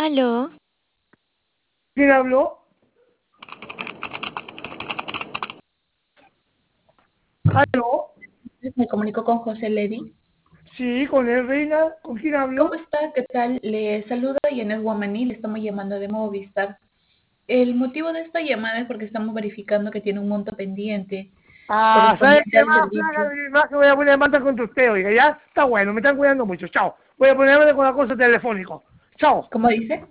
Aló, ¿Quién habló? ¿Aló? Me comunico con José Levy. Sí, con él, reina. ¿Con quién ¿Cómo hablo? está? ¿Qué tal? Le saluda Yanet Guamaní, le estamos llamando de Movistar. El motivo de esta llamada es porque estamos verificando que tiene un monto pendiente Ah, ¿sabes correspondiente qué al más, plaga? servicio. Más que voy a poner manta contra usted, oiga, ya está bueno, me están cuidando mucho. Chao. Voy a ponerme con la cosa telefónico. Chao. ¿Cómo dice?